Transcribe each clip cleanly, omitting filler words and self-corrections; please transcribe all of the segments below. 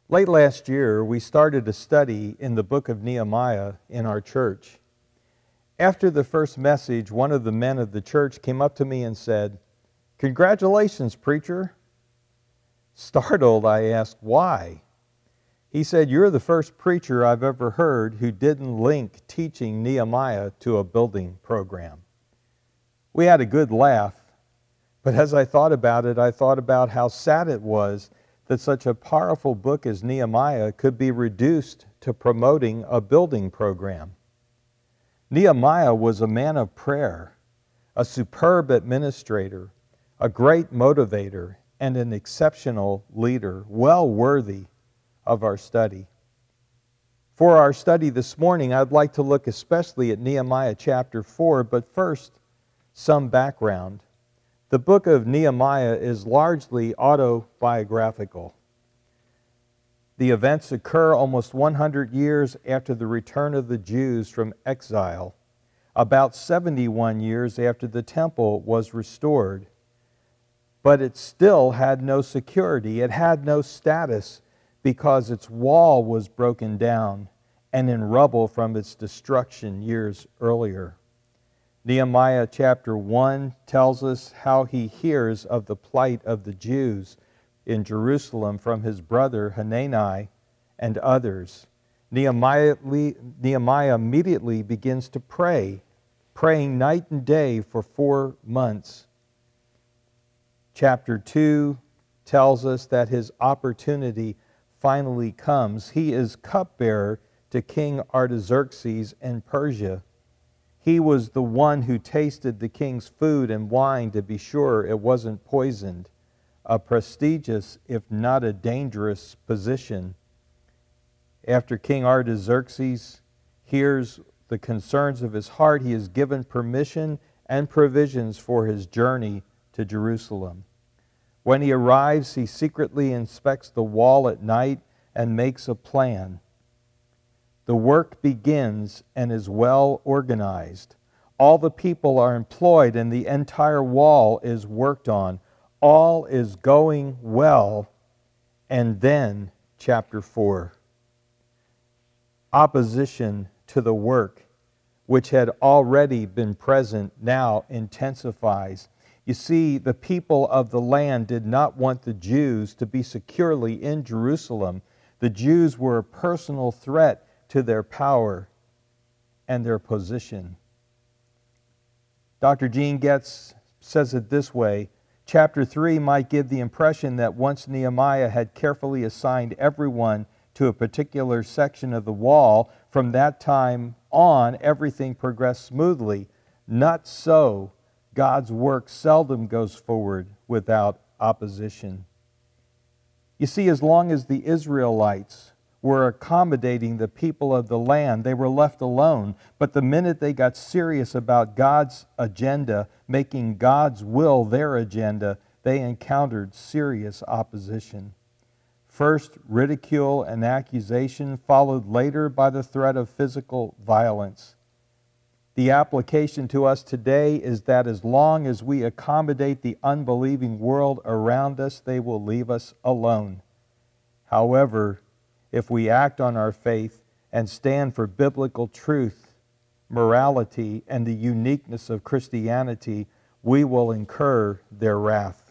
Late last year, we started a study in the book of Nehemiah in our church. After the first message, one of the men of the church came up to me and said, "Congratulations, preacher." Startled, I asked, "Why?" He said, "You're the first preacher I've ever heard who didn't link teaching Nehemiah to a building program." We had a good laugh, but as I thought about it, I thought about how sad it was that such a powerful book as Nehemiah could be reduced to promoting a building program. Nehemiah was a man of prayer, a superb administrator, a great motivator, and an exceptional leader, well worthy of our study. For our study this morning, I'd like to look especially at Nehemiah chapter 4, but first, some background. The book of Nehemiah is largely autobiographical. The events occur almost 100 years after the return of the Jews from exile, about 71 years after the temple was restored. But it still had no security. It had no status because its wall was broken down and in rubble from its destruction years earlier. Nehemiah chapter 1 tells us how he hears of the plight of the Jews in Jerusalem from his brother Hanani and others. Nehemiah immediately begins to pray, praying night and day for 4 months. Chapter 2 tells us that his opportunity finally comes. He is cupbearer to King Artaxerxes in Persia. He was the one who tasted the king's food and wine to be sure it wasn't poisoned. A prestigious, if not a dangerous, position. After King Artaxerxes hears the concerns of his heart, he is given permission and provisions for his journey to Jerusalem. When he arrives, he secretly inspects the wall at night and makes a plan. The work begins and is well organized. All the people are employed and the entire wall is worked on. All is going well. And then, chapter 4. Opposition to the work, which had already been present, now intensifies. You see, the people of the land did not want the Jews to be securely in Jerusalem. The Jews were a personal threat to their power and their position. Dr. Gene Getz says it this way: Chapter 3 might give the impression that once Nehemiah had carefully assigned everyone to a particular section of the wall, from that time on everything progressed smoothly. Not so. God's work seldom goes forward without opposition. You see, as long as the Israelites were accommodating the people of the land, they were left alone. But the minute they got serious about God's agenda, making God's will their agenda, they encountered serious opposition. First, ridicule and accusation, followed later by the threat of physical violence. The application to us today is that as long as we accommodate the unbelieving world around us, they will leave us alone. However, if we act on our faith and stand for biblical truth, morality, and the uniqueness of Christianity, we will incur their wrath.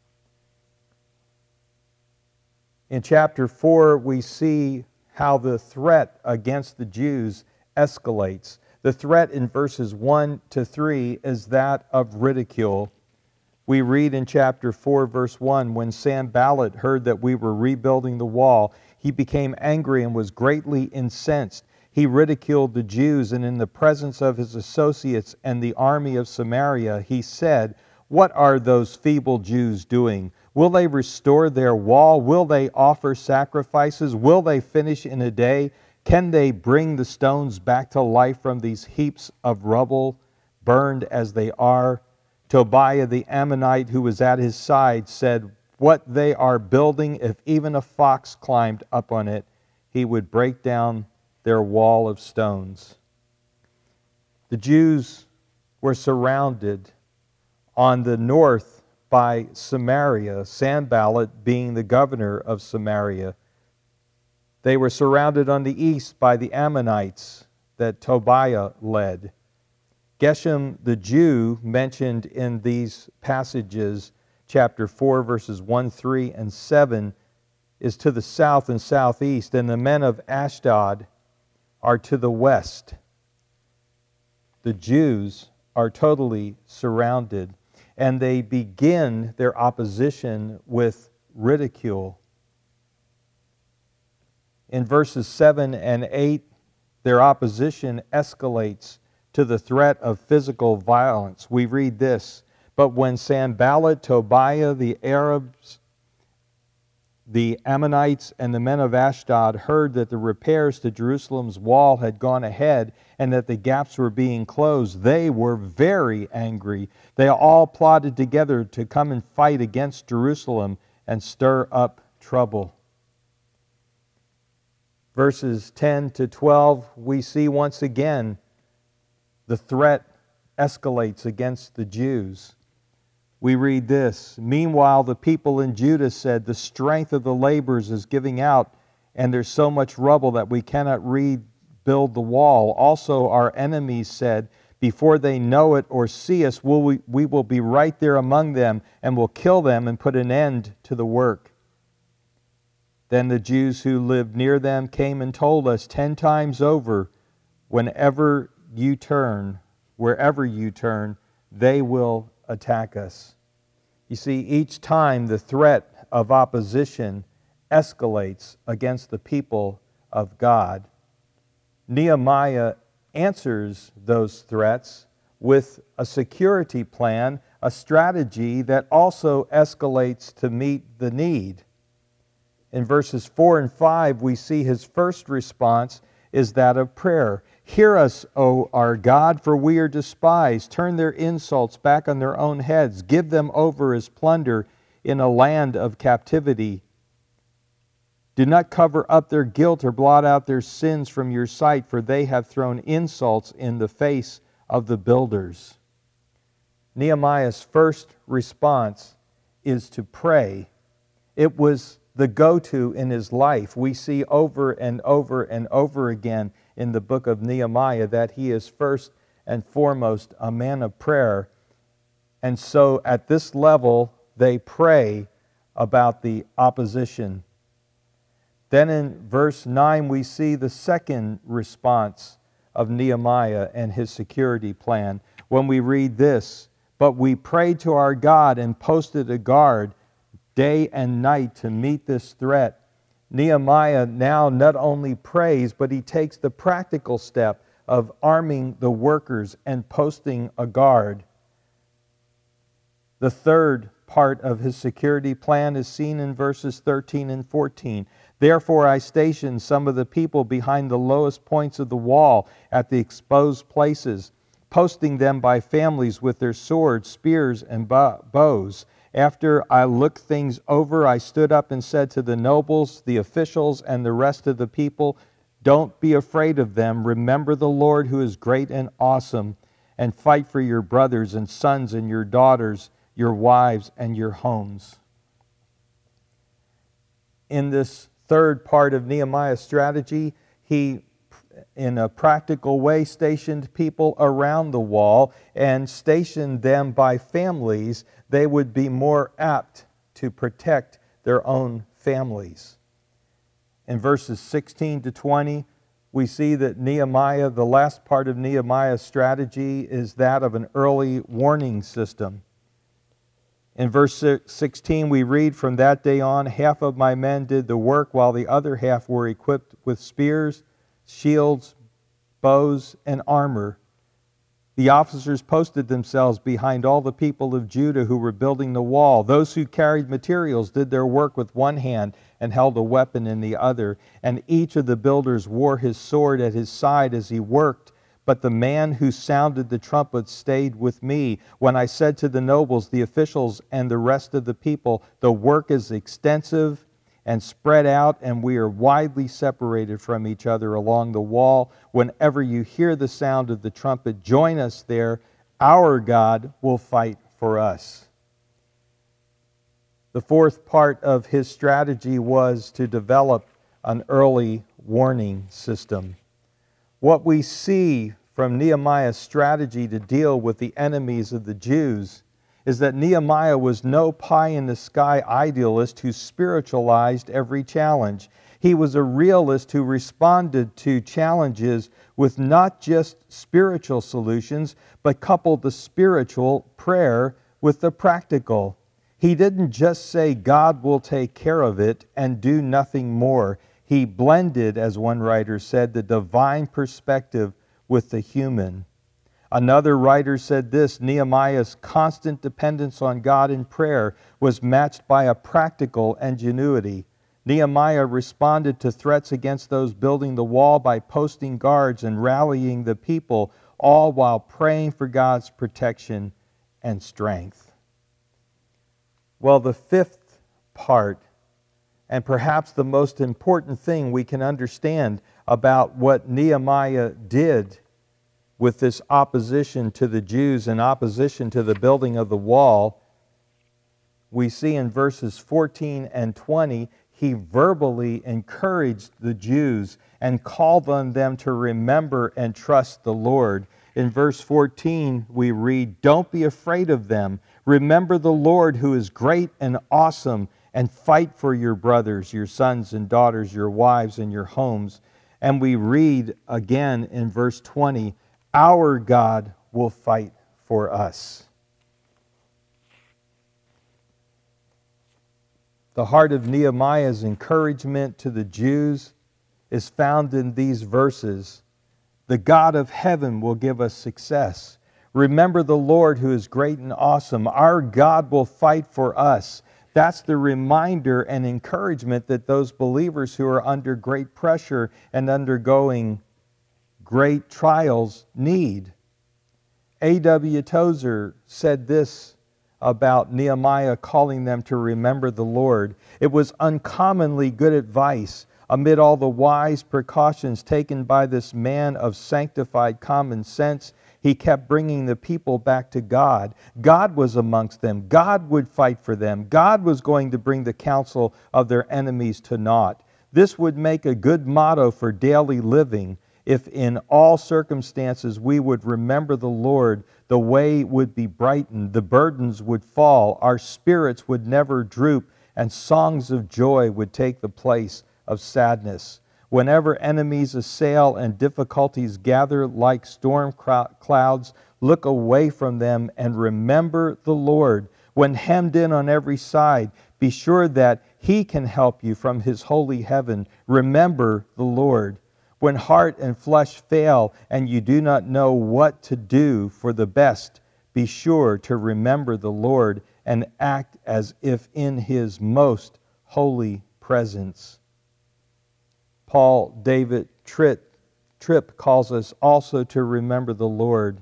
In chapter 4, we see how the threat against the Jews escalates. The threat in verses 1 to 3 is that of ridicule. We read in chapter 4, verse 1, when Sanballat heard that we were rebuilding the wall, he became angry and was greatly incensed. He ridiculed the Jews, and in the presence of his associates and the army of Samaria, he said, "What are those feeble Jews doing? Will they restore their wall? Will they offer sacrifices? Will they finish in a day? Can they bring the stones back to life from these heaps of rubble, burned as they are?" Tobiah the Ammonite, who was at his side, said, "What they are building, if even a fox climbed up on it, he would break down their wall of stones." The Jews were surrounded on the north by Samaria, Sanballat being the governor of Samaria. They were surrounded on the east by the Ammonites that Tobiah led. Geshem the Jew, mentioned in these passages, chapter 4, verses 1, 3, and 7, is to the south and southeast, and the men of Ashdod are to the west. The Jews are totally surrounded, and they begin their opposition with ridicule. In verses 7 and 8, their opposition escalates to the threat of physical violence. We read this: "But when Sanballat, Tobiah, the Arabs, the Ammonites, and the men of Ashdod heard that the repairs to Jerusalem's wall had gone ahead and that the gaps were being closed, they were very angry. They all plotted together to come and fight against Jerusalem and stir up trouble." Verses 10 to 12, we see once again the threat escalates against the Jews. We read this: "Meanwhile, the people in Judah said, 'The strength of the laborers is giving out, and there's so much rubble that we cannot rebuild the wall.' Also, our enemies said, 'Before they know it or see us, we will be right there among them and will kill them and put an end to the work.' Then the Jews who lived near them came and told us 10 times over, 'Wherever you turn, they will attack us.'" You see, each time the threat of opposition escalates against the people of God, Nehemiah answers those threats with a security plan, a strategy that also escalates to meet the need. In verses 4 and 5, we see his first response is that of prayer. "Hear us, O our God, for we are despised. Turn their insults back on their own heads. Give them over as plunder in a land of captivity. Do not cover up their guilt or blot out their sins from your sight, for they have thrown insults in the face of the builders." Nehemiah's first response is to pray. It was the go-to in his life. We see over and over and over again in the book of Nehemiah that he is first and foremost a man of prayer. And so at this level, they pray about the opposition. Then in verse 9, we see the second response of Nehemiah and his security plan when we read this: "But we prayed to our God and posted a guard day and night to meet this threat." Nehemiah now not only prays, but he takes the practical step of arming the workers and posting a guard. The third part of his security plan is seen in verses 13 and 14. "Therefore I stationed some of the people behind the lowest points of the wall at the exposed places, posting them by families with their swords, spears, and bows. After I looked things over, I stood up and said to the nobles, the officials, and the rest of the people, 'Don't be afraid of them. Remember the Lord who is great and awesome, and fight for your brothers and sons and your daughters, your wives and your homes.'" In this third part of Nehemiah's strategy, he, in a practical way, stationed people around the wall and stationed them by families. They would be more apt to protect their own families. In verses 16 to 20, we see that Nehemiah, the last part of Nehemiah's strategy, is that of an early warning system. In verse 16, we read, "From that day on, half of my men did the work, while the other half were equipped with spears, shields, bows, and armor. The officers posted themselves behind all the people of Judah who were building the wall. Those who carried materials did their work with one hand and held a weapon in the other. And each of the builders wore his sword at his side as he worked. But the man who sounded the trumpet stayed with me. When I said to the nobles, the officials, and the rest of the people, 'The work is extensive and spread out, and we are widely separated from each other along the wall. Whenever you hear the sound of the trumpet, join us there. Our God will fight for us.'" The fourth part of his strategy was to develop an early warning system. What we see from Nehemiah's strategy to deal with the enemies of the Jews is that Nehemiah was no pie-in-the-sky idealist who spiritualized every challenge. He was a realist who responded to challenges with not just spiritual solutions, but coupled the spiritual prayer with the practical. He didn't just say God will take care of it and do nothing more. He blended, as one writer said, the divine perspective with the human. Another writer said this: Nehemiah's constant dependence on God in prayer was matched by a practical ingenuity. Nehemiah responded to threats against those building the wall by posting guards and rallying the people, all while praying for God's protection and strength. Well, the fifth part, and perhaps the most important thing we can understand about what Nehemiah did with this opposition to the Jews and opposition to the building of the wall, we see in verses 14 and 20, he verbally encouraged the Jews and called on them to remember and trust the Lord. In verse 14, we read, "Don't be afraid of them. Remember the Lord who is great and awesome, and fight for your brothers, your sons and daughters, your wives, and your homes." And we read again in verse 20, "Our God will fight for us." The heart of Nehemiah's encouragement to the Jews is found in these verses. The God of heaven will give us success. Remember the Lord who is great and awesome. Our God will fight for us. That's the reminder and encouragement that those believers who are under great pressure and undergoing great trials need. A.W. Tozer said this about Nehemiah calling them to remember the Lord: "It was uncommonly good advice amid all the wise precautions taken by this man of sanctified common sense. He kept bringing the people back to God. God was amongst them. God would fight for them. God was going to bring the counsel of their enemies to naught. This would make a good motto for daily living. If in all circumstances we would remember the Lord, the way would be brightened, the burdens would fall, our spirits would never droop, and songs of joy would take the place of sadness. Whenever enemies assail and difficulties gather like storm clouds, look away from them and remember the Lord. When hemmed in on every side, be sure that He can help you from His holy heaven. Remember the Lord. When heart and flesh fail and you do not know what to do for the best, be sure to remember the Lord and act as if in His most holy presence." Paul David Tripp calls us also to remember the Lord.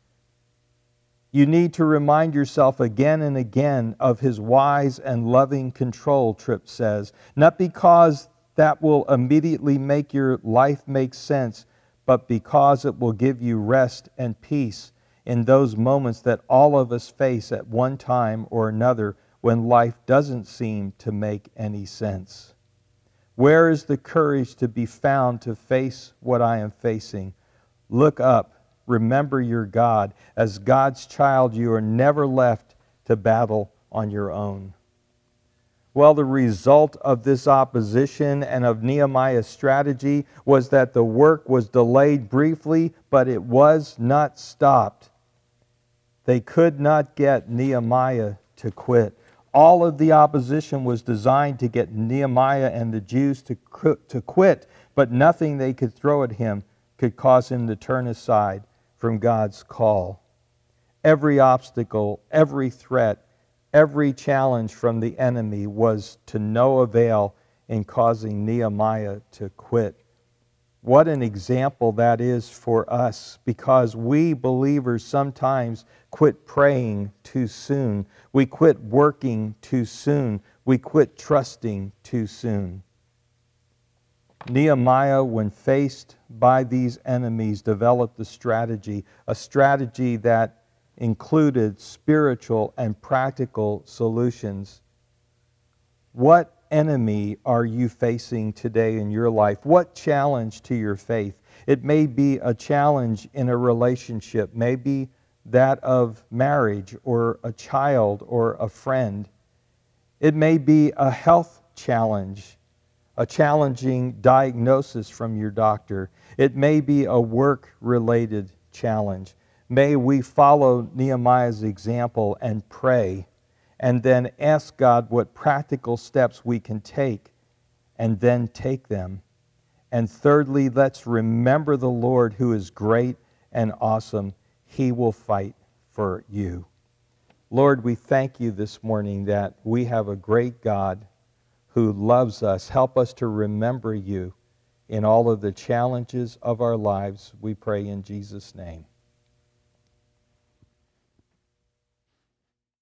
You need to remind yourself again and again of His wise and loving control, Tripp says, not because that will immediately make your life make sense, but because it will give you rest and peace in those moments that all of us face at one time or another when life doesn't seem to make any sense. Where is the courage to be found to face what I am facing? Look up. Remember your God. As God's child, you are never left to battle on your own. Well, the result of this opposition and of Nehemiah's strategy was that the work was delayed briefly, but it was not stopped. They could not get Nehemiah to quit. All of the opposition was designed to get Nehemiah and the Jews to quit, but nothing they could throw at him could cause him to turn aside from God's call. Every obstacle, every threat, every challenge from the enemy was to no avail in causing Nehemiah to quit. What an example that is for us, because we believers sometimes quit praying too soon. We quit working too soon. We quit trusting too soon. Nehemiah, when faced by these enemies, developed a strategy that included spiritual and practical solutions. What enemy are you facing today in your life? What challenge to your faith? It may be a challenge in a relationship, maybe that of marriage or a child or a friend. It may be a health challenge, a challenging diagnosis from your doctor. It may be a work-related challenge. May we follow Nehemiah's example and pray, and then ask God what practical steps we can take, and then take them. And thirdly, let's remember the Lord who is great and awesome. He will fight for you. Lord, we thank you this morning that we have a great God who loves us. Help us to remember you in all of the challenges of our lives. We pray in Jesus' name.